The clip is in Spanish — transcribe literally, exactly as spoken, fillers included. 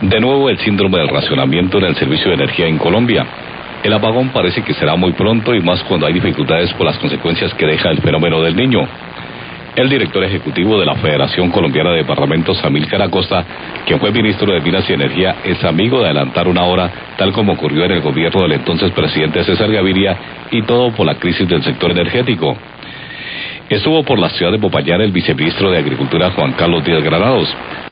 De nuevo el síndrome del racionamiento en el servicio de energía en Colombia. El apagón parece que será muy pronto y más cuando hay dificultades por las consecuencias que deja el fenómeno del Niño. El director ejecutivo de la Federación Colombiana de Departamentos, Amílcar Acosta, quien fue ministro de Minas y Energía, es amigo de adelantar una hora, tal como ocurrió en el gobierno del entonces presidente César Gaviria, y todo por la crisis del sector energético. Estuvo por la ciudad de Popayán el viceministro de Agricultura, Juan Carlos Díaz Granados.